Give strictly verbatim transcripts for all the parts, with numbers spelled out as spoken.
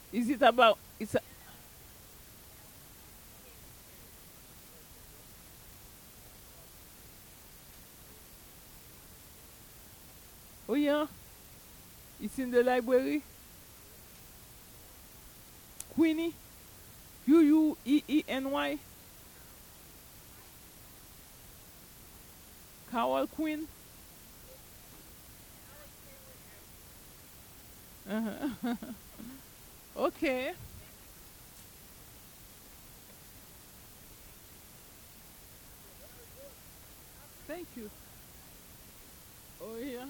Is it about? It's. A, oh yeah, it's in the library. Queenie, Q U E E N Y, Carol Queen. Uh-huh. Okay. Thank you. Oh yeah.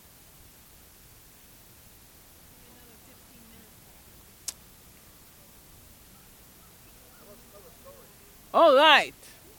All right.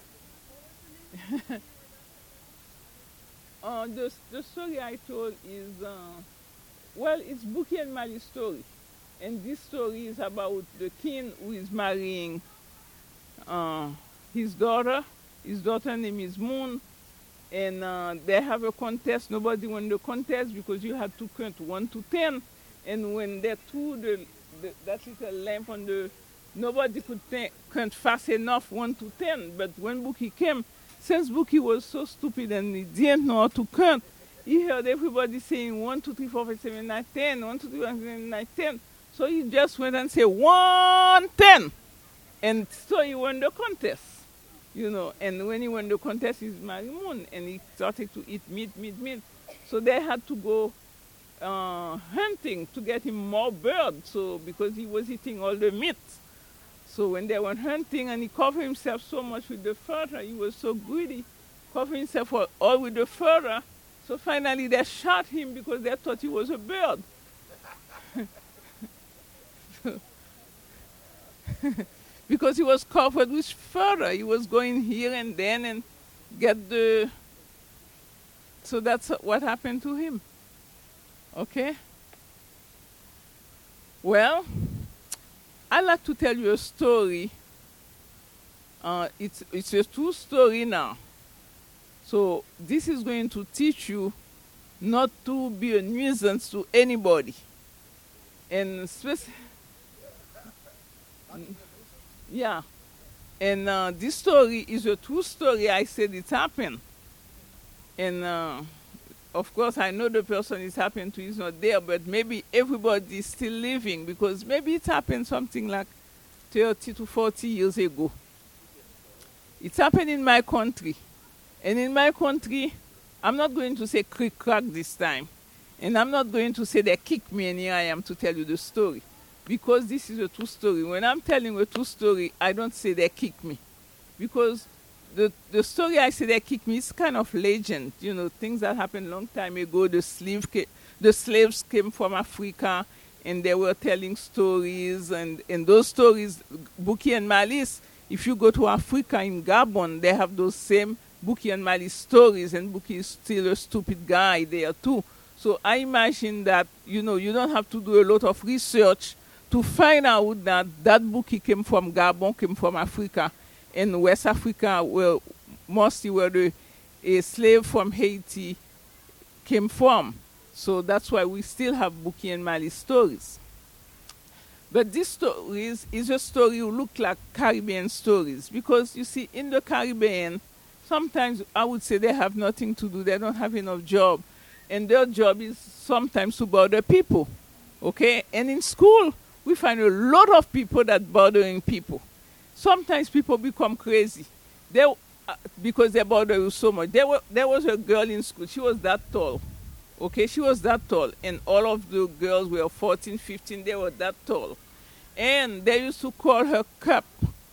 Uh, the the story I told is uh, well, it's Bookie and Mali's story, and this story is about the king who is marrying uh, his daughter. His daughter name is Moon, and uh, they have a contest. Nobody won the contest because you had to count one to ten, and when they threw the, the that little lamp on the, nobody could th- count fast enough one to ten. But when Bookie came, since Bookie was so stupid and he didn't know how to count, he heard everybody saying one, two, three, four, five, seven, nine, ten, one, two, three, four, five, seven, nine, ten. So he just went and said one, ten, and so he won the contest. You know, and when he won the contest, he's married Moon, and he started to eat meat, meat, meat. So they had to go uh, hunting to get him more birds. So because he was eating all the meat. So when they went hunting, and he covered himself so much with the fur, he was so greedy, covered himself all with the fur. So finally they shot him because they thought he was a bird. Because he was covered with fur. He was going here and then and get the. So that's what happened to him. Okay? Well, I'd like to tell you a story. Uh, it's, it's a true story now. So this is going to teach you not to be a nuisance to anybody. And spec- yeah. And uh, this story is a true story. I said it happened. And uh, of course, I know the person it happened to is not there, but maybe everybody is still living because maybe it happened something like thirty to forty years ago. It happened in my country. And in my country, I'm not going to say crick crack this time. And I'm not going to say they kicked me and here I am to tell you the story. Because this is a true story. When I'm telling a true story, I don't say they kicked me. Because the the story I say they kicked me is kind of legend. You know, things that happened long time ago. The slave ca- the slaves came from Africa and they were telling stories. And, and those stories, Bookie and Malice, if you go to Africa in Gabon, they have those same Bookie and Malice stories. And Bookie is still a stupid guy there too. So I imagine that, you know, you don't have to do a lot of research to find out that that Bookie came from Gabon, came from Africa, and West Africa, where mostly where the a slave from Haiti came from. So that's why we still have Bookie and Malice stories. But this stories is a story who look like Caribbean stories because you see in the Caribbean, sometimes I would say they have nothing to do. They don't have enough job, and their job is sometimes to bother people. Okay, and in school we find a lot of people that bothering people. Sometimes people become crazy. They uh, because they bother you so much. There were there was a girl in school. She was that tall. Okay, she was that tall, and all of the girls were fourteen, fifteen. They were that tall, and they used to call her cup.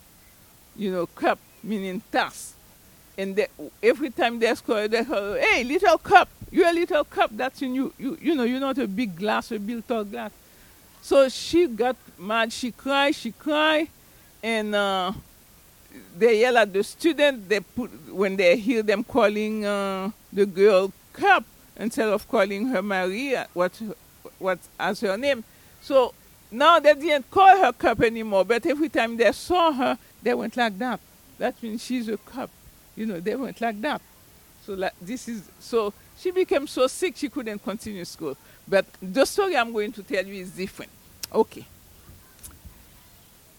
You know, cup meaning tass. And they, every time they call her, they call her, "Hey, little cup, you're a little cup." That's in you. You you know, you're not a big glass, a big tall glass. So she got mad. She cried. She cried, and uh, they yell at the student. They put when they hear them calling uh, the girl cup instead of calling her Maria, what what as her name. So now they didn't call her cup anymore. But every time they saw her, they went like that. That means she's a cup. You know, they went like that. So like this is so she became so sick she couldn't continue school. But the story I'm going to tell you is different. Okay.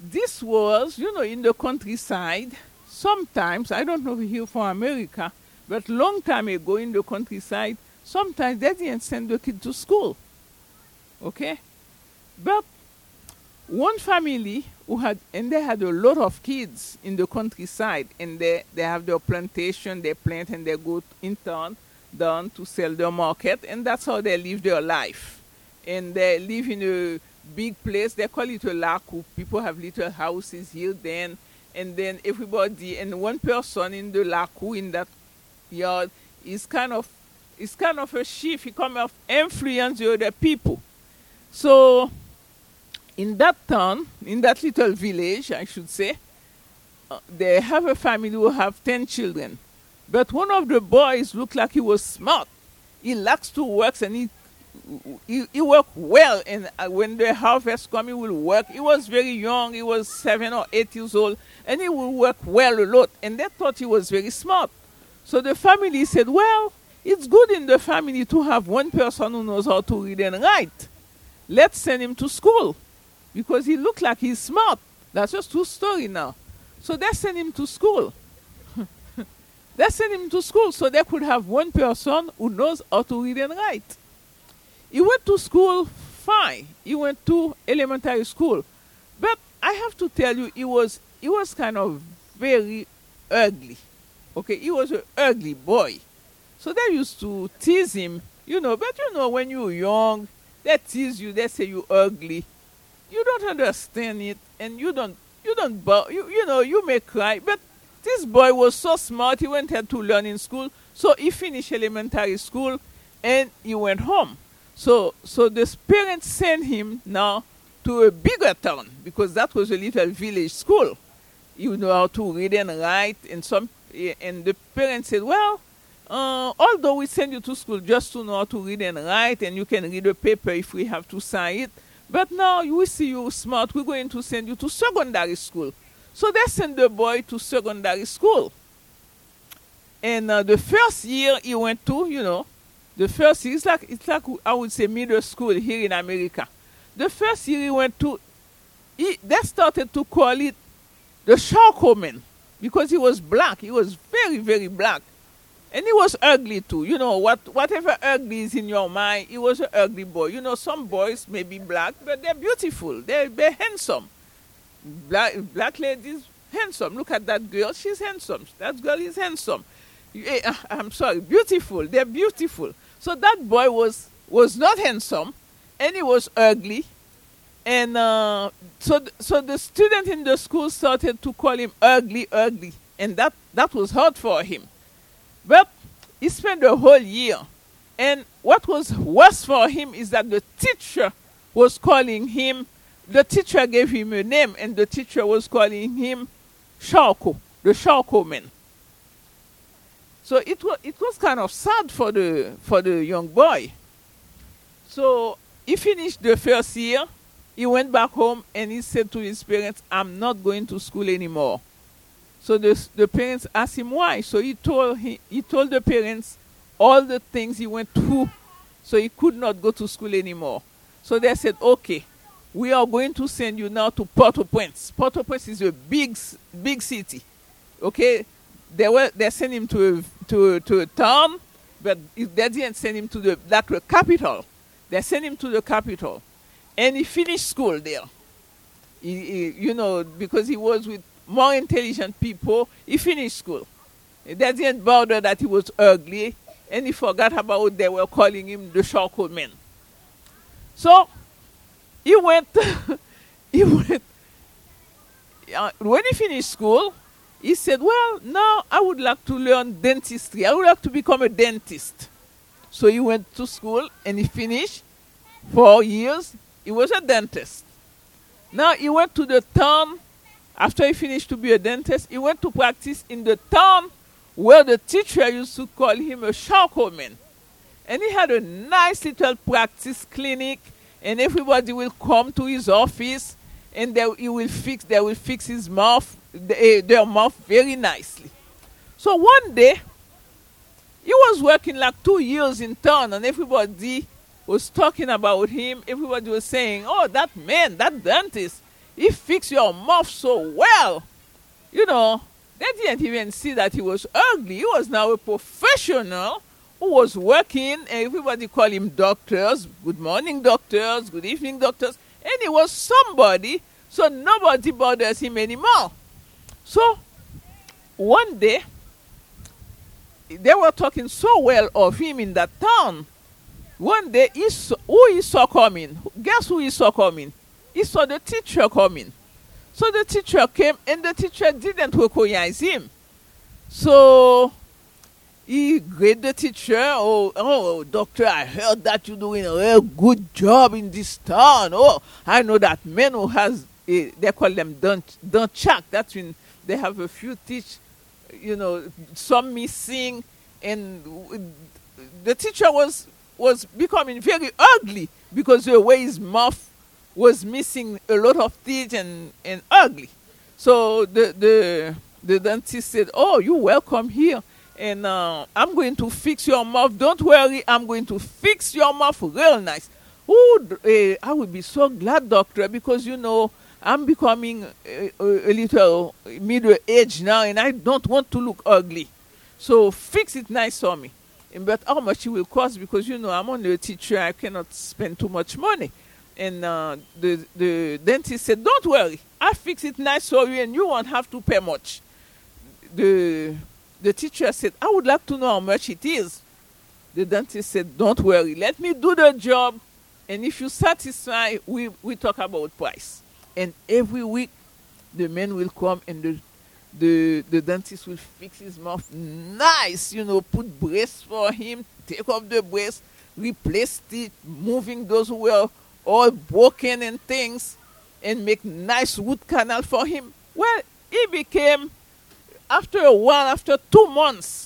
this was, you know, in the countryside. Sometimes, I don't know if here for America, but long time ago in the countryside, sometimes they didn't send the kid to school. Okay? But one family who had, and they had a lot of kids in the countryside, and they, they have their plantation, they plant and they go in town, down to sell their market, and that's how they live their life. And they live in a big place, they call it a laku. People have little houses here, then, and then everybody, and one person in the laku, in that yard, is kind of, is kind of a chief, he kind of influence the other people. So, in that town, in that little village, I should say, uh, they have a family who have ten children. But one of the boys looked like he was smart. He likes to work and he he, he worked well. And uh, when the harvest come, he will work. He was very young. He was seven or eight years old. And he will work well a lot. And they thought he was very smart. So the family said, well, it's good in the family to have one person who knows how to read and write. Let's send him to school. Because he looked like he's smart. That's just true story now. So they sent him to school. They sent him to school so they could have one person who knows how to read and write. He went to school fine. He went to elementary school. But I have to tell you, he was he was kind of very ugly. Okay, he was an ugly boy. So they used to tease him, you know, but you know, when you're young, they tease you, they say you're ugly. You don't understand it, and you don't, you don't, you, you know, you may cry, but this boy was so smart, he went ahead to learn in school, so he finished elementary school, and he went home. So, so the parents sent him now to a bigger town, because that was a little village school. You know how to read and write, and some, and the parents said, well, uh, although we send you to school just to know how to read and write, and you can read a paper if we have to sign it, but now we see you smart, we're going to send you to secondary school. So they sent the boy to secondary school. And uh, the first year he went to, you know, the first year, it's like, it's like I would say middle school here in America. The first year he went to, he, they started to call it the charcoal man because he was black. He was very, very black. And he was ugly too. You know, what whatever ugly is in your mind, he was an ugly boy. You know, some boys may be black, but they're beautiful. They're, they're handsome. Black, black ladies, handsome. Look at that girl. She's handsome. That girl is handsome. I'm sorry, beautiful. They're beautiful. So that boy was, was not handsome, and he was ugly. And uh, so, th- so the student in the school started to call him ugly, ugly. And that, that was hard for him. But he spent the whole year. And what was worse for him is that the teacher was calling him, the teacher gave him a name, and the teacher was calling him Charco, the Charco man. So it was, it was kind of sad for the, for the young boy. So he finished the first year, he went back home, and he said to his parents, I'm not going to school anymore. So the, the parents asked him why. So he told he, he told the parents all the things he went through, so he could not go to school anymore. So they said, okay, we are going to send you now to Port-au-Prince. Port-au-Prince is a big, big city. Okay, they were they sent him to a, to to a town, but they didn't send him to the that the capital. They sent him to the capital, and he finished school there. He, he, you know, because he was with more intelligent people, he finished school. They didn't bother that he was ugly, and he forgot about what they were calling him the charcoal man. So he went, he went, uh, when he finished school, he said, well, now I would like to learn dentistry. I would like to become a dentist. So he went to school, and he finished. Four years, he was a dentist. Now he went to the town. After he finished to be a dentist, he went to practice in the town where the teacher used to call him a charcoal man. And he had a nice little practice clinic, and everybody will come to his office, and they, he will fix, they will fix his mouth, the, their mouth very nicely. So one day, he was working like two years in town, and everybody was talking about him. Everybody was saying, oh, that man, that dentist, He fixed your mouth so well. You know, they didn't even see that he was ugly. He was now a professional who was working. Everybody called him doctors. Good morning, doctors. Good evening, doctors. And he was somebody, so nobody bothers him anymore. So, one day, they were talking so well of him in that town. One day, he saw, who he saw coming? Guess who he saw coming? He saw the teacher coming. So the teacher came, and the teacher didn't recognize him. So he greeted the teacher. Oh, oh, doctor, I heard that you're doing a real good job in this town. Oh, I know that man who has, a, they call them don't, don't chuck. That's when they have a few teach, you know, some missing. And the teacher was, was becoming very ugly because the way his mouth was missing a lot of teeth and, and ugly. So the, the, the dentist said, oh, you're welcome here. And uh, I'm going to fix your mouth. Don't worry, I'm going to fix your mouth real nice. Oh, uh, I would be so glad, doctor, because, you know, I'm becoming a, a little middle age now, and I don't want to look ugly. So fix it nice for me. And, but how much it will cost? Because, you know, I'm only a teacher. I cannot spend too much money. And uh, the, the dentist said, don't worry. I'll fix it nice for you, and you won't have to pay much. The, the teacher said, I would like to know how much it is. The dentist said, don't worry. Let me do the job. And if you're satisfied, we, we talk about price. And every week, the man will come and the, the, the dentist will fix his mouth nice, you know, put brace for him, take off the brace, replace it, moving those who were all broken and things, and make nice root canal for him. Well, he became, after a while, after two months,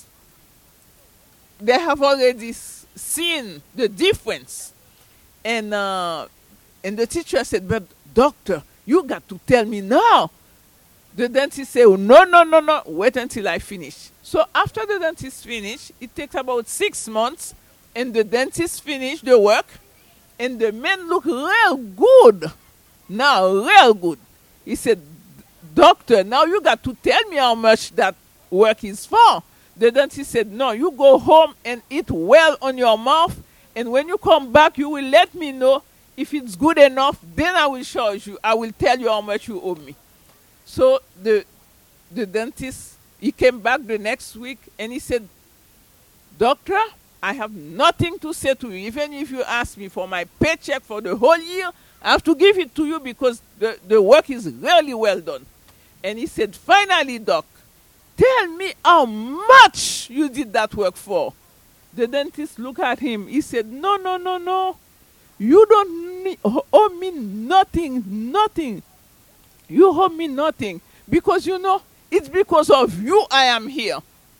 they have already s- seen the difference. And, uh, and the teacher said, but doctor, you got to tell me now. The dentist said, oh, no, no, no, no, wait until I finish. So after the dentist finished, it takes about six months, and the dentist finished the work, and the man looked real good. Now, real good. He said, doctor, now you got to tell me how much that work is for. The dentist said, no, you go home and eat well on your mouth, and when you come back, you will let me know. If it's good enough, then I will charge you. I will tell you how much you owe me. So the the dentist, he came back the next week and he said, doctor, I have nothing to say to you. Even if you ask me for my paycheck for the whole year, I have to give it to you because the, the work is really well done. And he said, finally, doc, tell me how much you did that work for. The dentist looked at him. He said, no, no, no, no. You don't need, owe me nothing, nothing. You owe me nothing. Because, you know, it's because of you I am here.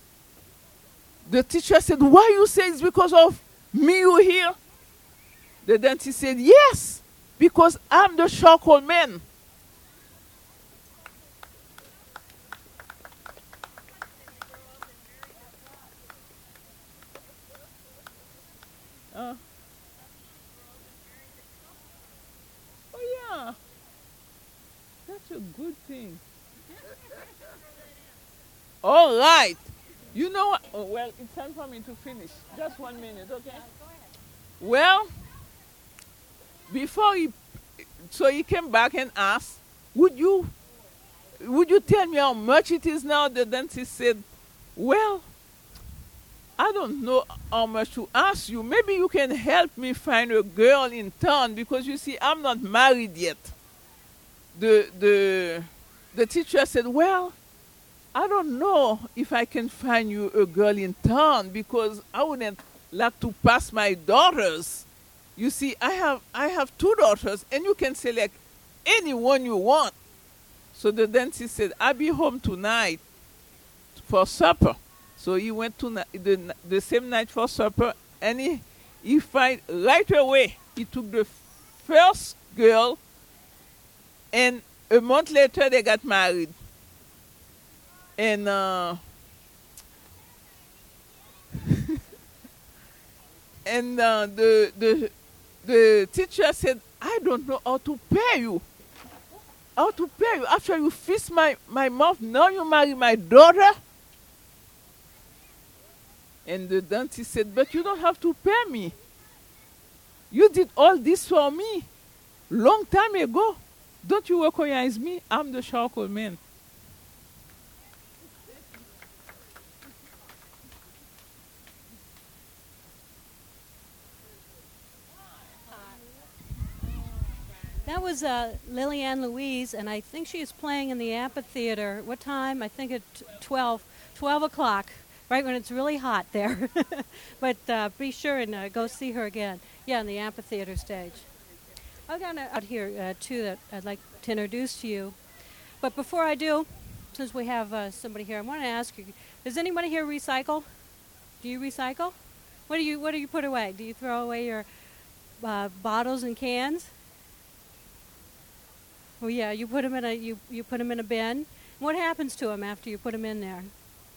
The teacher said, why you say it's because of me you here? The dentist said, yes, because I'm the charcoal man. Uh, oh, yeah. That's a good thing. All right. You know what? Oh, well, it's time for me to finish. Just one minute, okay? Well, before he, so he came back and asked, would you, would you tell me how much it is now? The dentist said, well, I don't know how much to ask you. Maybe you can help me find a girl in town because you see, I'm not married yet. The, the, the teacher said, well, I don't know if I can find you a girl in town because I wouldn't like to pass my daughters. You see, I have I have two daughters, and you can select anyone you want. So the dentist said, I'll be home tonight for supper. So he went to the, the same night for supper, and he, he find right away, he took the first girl, and a month later they got married. And uh, and uh, the the the teacher said, I don't know how to pay you. how to pay you. After you fix my, my mouth, now you marry my daughter? And the dentist said, but you don't have to pay me. You did all this for me long time ago. Don't you recognize me? I'm the charcoal man. That was uh, Lillian Louise, and I think she is playing in the amphitheater. What time? I think at twelve, twelve o'clock, right when it's really hot there. But uh, be sure and uh, go see her again. Yeah, on the amphitheater stage. I've got out here, uh, too, that I'd like to introduce to you. But before I do, since we have uh, somebody here, I want to ask you, does anybody here recycle? Do you recycle? What do you, what do you put away? Do you throw away your uh, bottles and cans? Well, yeah, you put them in a you, you put them in a bin. What happens to them after you put them in there?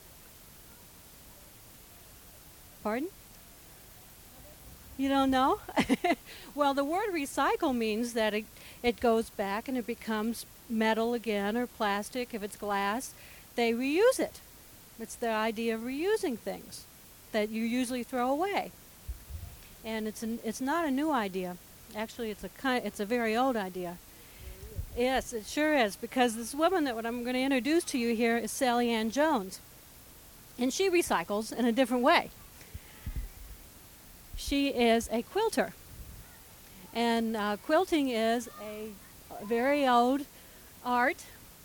Pardon? You don't know? Well, the word recycle means that it, it goes back and it becomes metal again or plastic. If it's glass, they reuse it. It's the idea of reusing things that you usually throw away. And it's an, it's not a new idea. Actually, it's a kind, it's a very old idea. Yes, it sure is, because this woman that what I'm going to introduce to you here is Sally Ann Jones. And she recycles in a different way. She is a quilter. And uh, quilting is a, a very old art.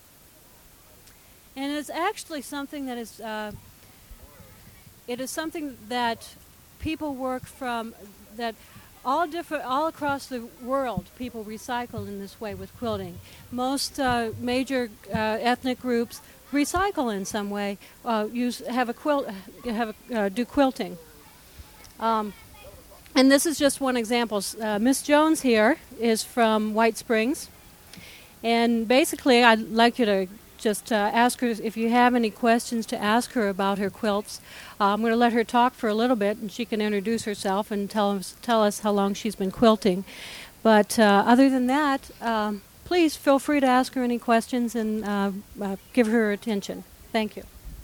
And it's actually something that is, uh, it is something that people work from, that all different, all across the world, people recycle in this way with quilting. Most uh, major uh, ethnic groups recycle in some way, uh, use have a quilt, have a, uh, do quilting. Um, and this is just one example. Uh, Miss Jones here is from White Springs, and basically, I'd like you to just uh, ask her if you have any questions to ask her about her quilts. Uh, I'm going to let her talk for a little bit, and she can introduce herself and tell us, tell us how long she's been quilting. But uh, other than that, um, please feel free to ask her any questions and uh, uh, give her attention. Thank you.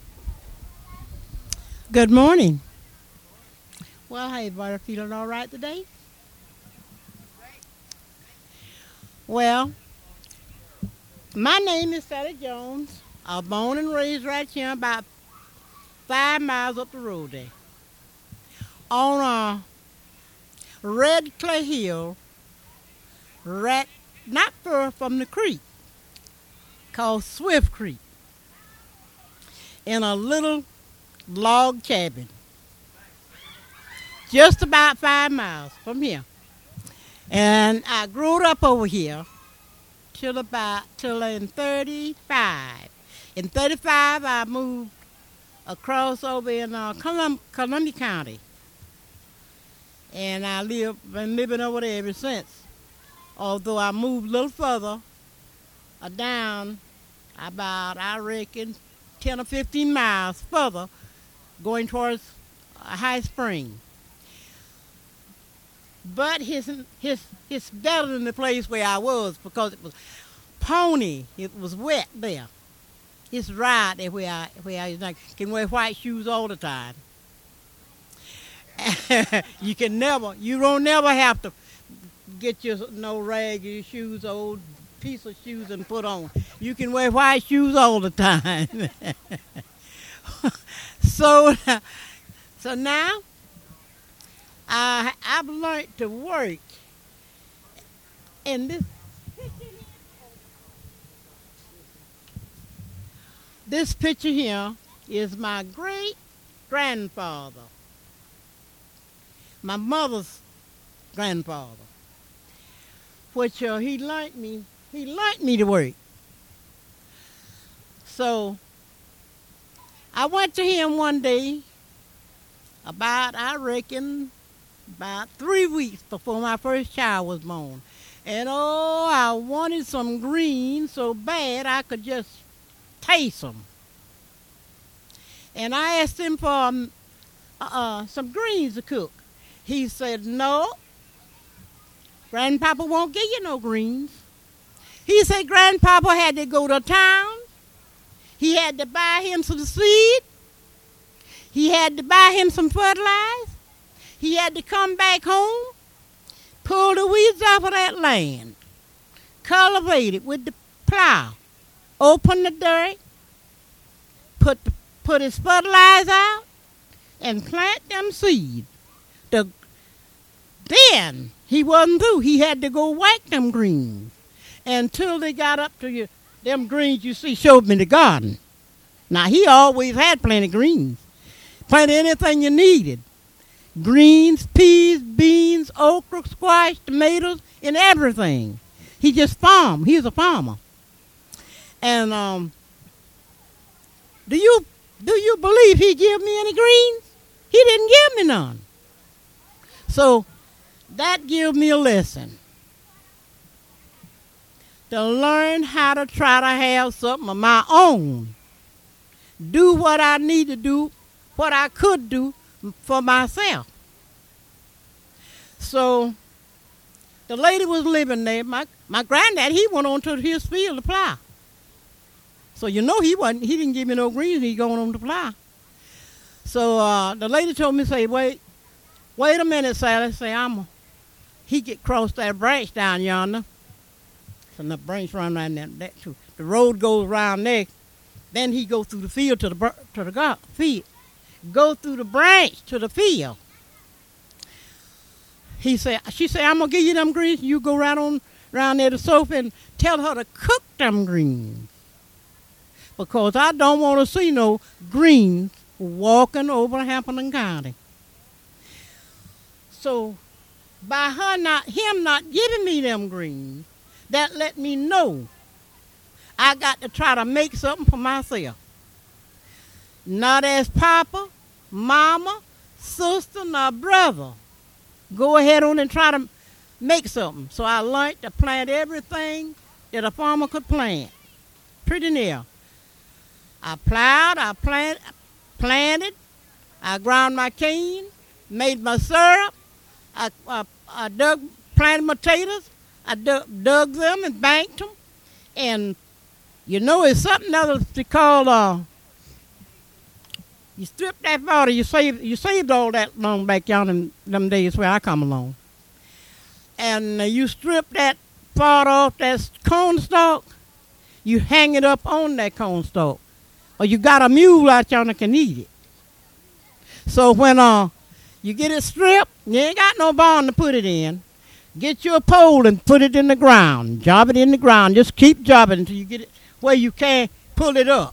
Good morning. Well, hey, everybody, feeling all right today? Well, my name is Sally Jones. I was born and raised right here about five miles up the road there. On a red clay hill, right not far from the creek, called Swift Creek, in a little log cabin, just about five miles from here. And I grew up over here till about till in thirty-five. In thirty-five, I moved across over in uh, Colum- Columbia County, and I live been living over there ever since. Although I moved a little further uh, down, about I reckon ten or fifteen miles further, going towards uh, High Spring. But his his it's better than the place where I was because it was pony. It was wet there. It's dry there where I where I like, can wear white shoes all the time. You can never you don't never have to get your no rag your shoes old piece of shoes and put on. You can wear white shoes all the time. so so now. I, I've learned to work, and this this picture here is my great grandfather, my mother's grandfather, which uh, he learned me he learned me to work. So I went to him one day, about I reckon. About three weeks before my first child was born. And oh, I wanted some greens so bad I could just taste them. And I asked him for um, uh, some greens to cook. He said, no, Grandpapa won't give you no greens. He said Grandpapa had to go to town. He had to buy him some seed. He had to buy him some fertilizer. He had to come back home, pull the weeds off of that land, cultivate it with the plow, open the dirt, put the, put his fertilizer out, and plant them seeds. The, then he wasn't through. He had to go whack them greens until they got up to you. Them greens you see showed me the garden. Now, he always had plenty of greens. Plenty of anything you needed. Greens, peas, beans, okra, squash, tomatoes, and everything. He just farmed. He was a farmer. And um, do you do you believe he gave me any greens? He didn't give me none. So that gave me a lesson. To learn how to try to have something of my own. Do what I need to do, what I could do for myself. So the lady was living there. My my granddad, he went on to his field to plow. So you know he wasn't. He didn't give me no greens. He going on to plow. So uh, the lady told me, say, wait, wait a minute, Sally. Say, I'm a, he get cross that branch down yonder. So the branch run around there. That too. The road goes around there. Then he go through the field to the to the gar- field. Go through the branch to the field. He said, she said, I'm gonna give you them greens. You go right on around there to sofa and tell her to cook them greens. Because I don't want to see no greens walking over Hamilton County. So by her not him not giving me them greens, that let me know I got to try to make something for myself. Not as Papa, Mama, sister, nor brother. Go ahead on and try to make something. So I learned to plant everything that a farmer could plant. Pretty near. I plowed, I plant, planted, I ground my cane, made my syrup, I, I, I dug, planted potatoes, I dug, dug them and banked them, and you know, it's something else to call, uh, you strip that water, you saved, you saved all that long back down in them days where I come along. And uh, you strip that part off that cornstalk, you hang it up on that cornstalk. Or you got a mule out yonder that can eat it. So when uh, you get it stripped, you ain't got no barn to put it in. Get you a pole and put it in the ground. Job it in the ground. Just keep jobbing until you get it where you can pull it up.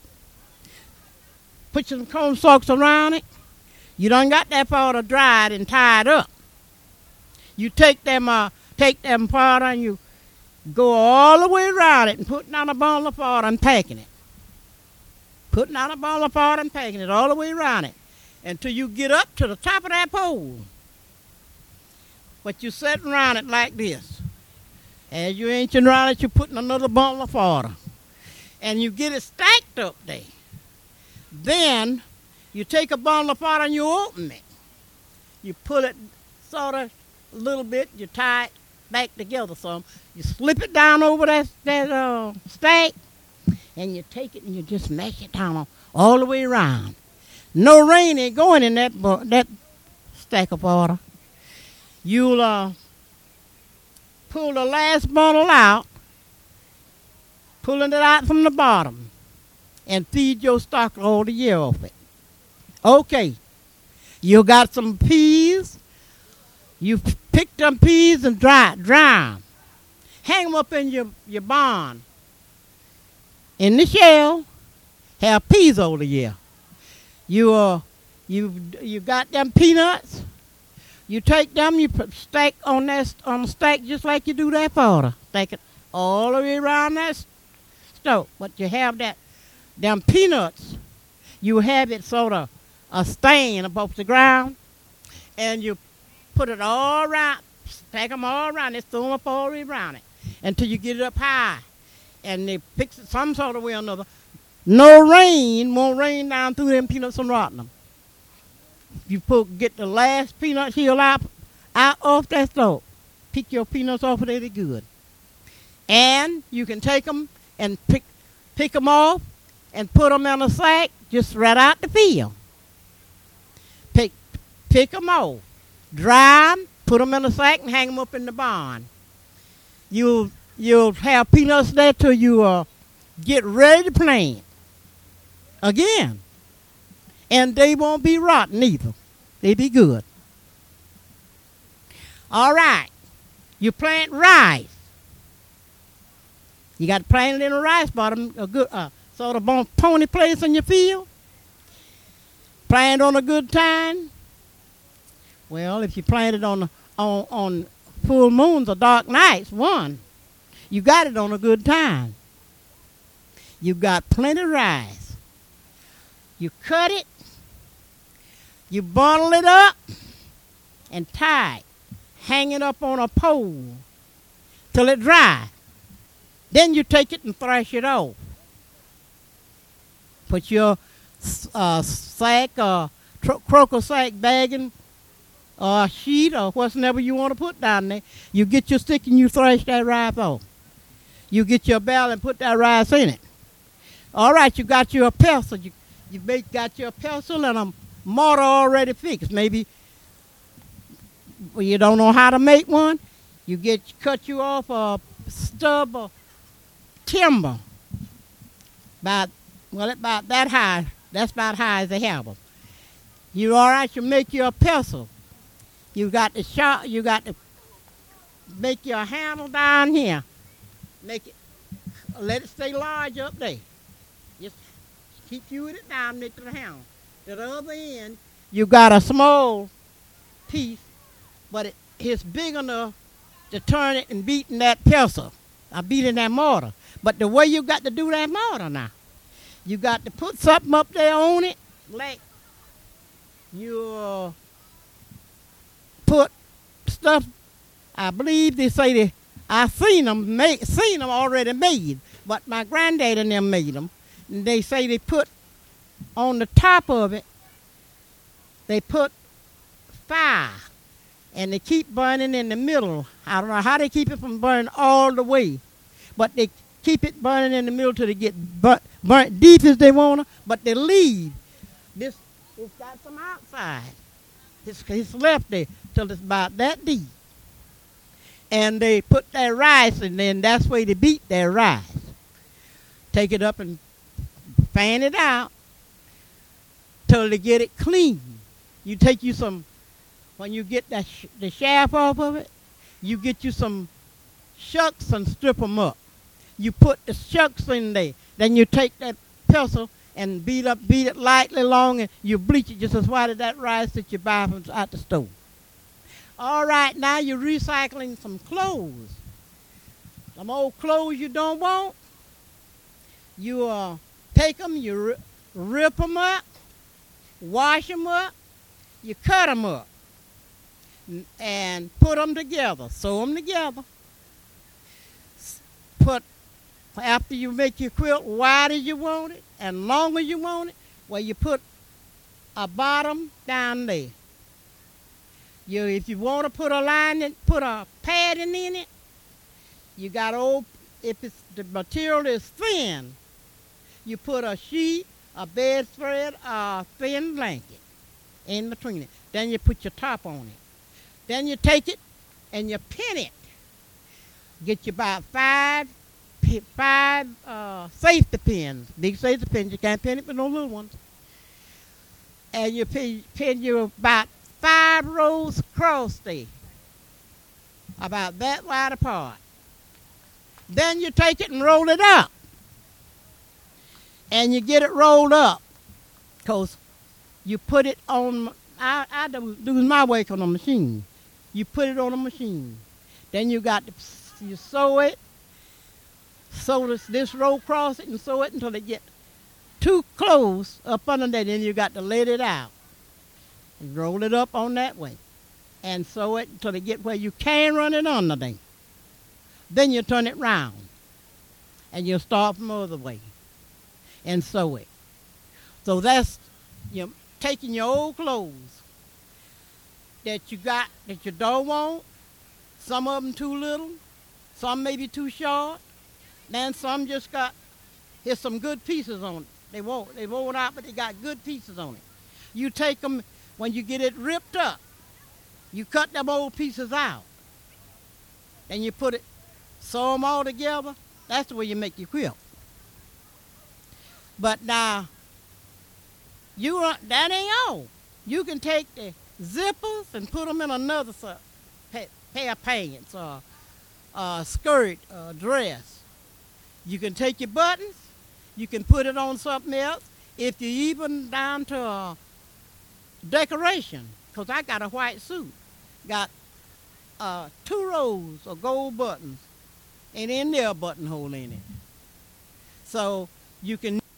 Put some corn stalks around it. You done got that powder dried and tied up. You take them, uh, take them powder and you go all the way around it and put down a bundle of powder and packing it. Putting out a ball of powder and packing it all the way around it until you get up to the top of that pole. But you're sitting around it like this. As you're inching around it, you're putting another bundle of powder. And you get it stacked up there. Then you take a bundle of powder and you open it. You pull it sort of a little bit, you tie it back together some. You slip it down over that, that uh, stack. And you take it and you just mash it down all the way around. No rain ain't going in that that stack of water. You'll uh, pull the last bottle out, pulling it out from the bottom, and feed your stock all the year off it. Okay, you got some peas. You pick them peas and dry, dry them. Hang them up in your, your barn. In the shell, have peas over the year. You uh, you you got them peanuts. You take them, you put stack on that on the stack just like you do that powder. Stack it all the way around that stove. But you have that them peanuts. You have it sort of a stain above the ground, and you put it all around, stack them all around it, throw them up all the way around it until you get it up high. And they fix it some sort of way or another. No rain won't rain down through them peanuts and rotten them. You put, get the last peanut heel out, out off that stove. Pick your peanuts off of there, they're good. And you can take them and pick pick them off and put them in a sack just right out the field. Pick pick them off, dry them, put them in a sack and hang them up in the barn. You'll you'll have peanuts there till you uh, get ready to plant again, and they won't be rotten either. They be good. All right, you plant rice. You got to plant it in a rice bottom, a good uh, sort of bon- pony place in your field. Plant on a good time. Well, if you plant it on on on full moons or dark nights, one, you got it on a good time. You got plenty of rice. You cut it. You bundle it up and tie it. Hang it up on a pole till it dries. Then you take it and thrash it off. Put your uh, sack or tro- croaker sack bagging or a sheet or whatever you want to put down there. You get your stick and you thrash that rice off. You get your barrel and put that rice in it. All right, you got your pestle. You, you make, got your pestle and a mortar already fixed. Maybe you don't know how to make one. You get cut you off a stub of timber, about well, about that high. That's about high as they have them. You all right? You make your pestle. You got the shot. You got to make your handle down here. Make it. Let it stay large up there. Just keep you with it down next to the handle. To the other end, you got a small piece, but it, it's big enough to turn it and beat in that pestle. I beat in that mortar. But the way you got to do that mortar now, you got to put something up there on it, like you uh, put stuff. I believe they say they. I seen them make, seen them already made, but my granddad and them made them. And they say they put on the top of it. They put fire, and they keep burning in the middle. I don't know how they keep it from burning all the way, but they keep it burning in the middle till they get burnt, burnt deep as they want to, but they leave. This, it's got some outside. It's, it's left there till it's about that deep. And they put their rice, and then that's where they beat their rice. Take it up and fan it out till they get it clean. You take you some, when you get that sh- the shaft off of it, you get you some shucks and strip them up. You put the shucks in there. Then you take that pestle and beat up, beat it lightly long, and you bleach it just as white as that rice that you buy from out the store. All right, now you're recycling some clothes. Some old clothes you don't want. You uh, take them, you r- rip them up, wash them up, you cut them up, n- and put them together. Sew them together. S- Put after you make your quilt wide as you want it and long as you want it, well, you put a bottom down there. You, if you want to put a line in, put a padding in it, you got old, if it's, the material is thin, you put a sheet, a bedspread, a thin blanket in between it. Then you put your top on it. Then you take it and you pin it. Get you about five, five uh, safety pins, big safety pins. You can't pin it with no little ones. And you pin, pin you about five rows across there, about that wide apart. Then you take it and roll it up. And you get it rolled up, because you put it on, I, I do, do my work on a machine. You put it on a machine. Then you got to, you sew it, sew this, this row across it and sew it until it get too close up under there. Then you got to let it out and roll it up on that way and sew it until it get where you can run it under there. Then you turn it round and you start from the other way and sew it. So that's, you're taking your old clothes that you got that you don't want, some of them too little, Some may be too short. Then some just got, here's some good pieces on it. They won't, they won't out, but they got good pieces on it. You take them, when you get it ripped up, you cut them old pieces out. And you put it, sew them all together. That's the way you make your quilt. But now, you run, that ain't all. You can take the zippers and put them in another uh, pair of pants or a skirt or dress. You can take your buttons, you can put it on something else. If you even down to a decoration, because I got a white suit, got uh, two rows of gold buttons, and in there a buttonhole in it. So you can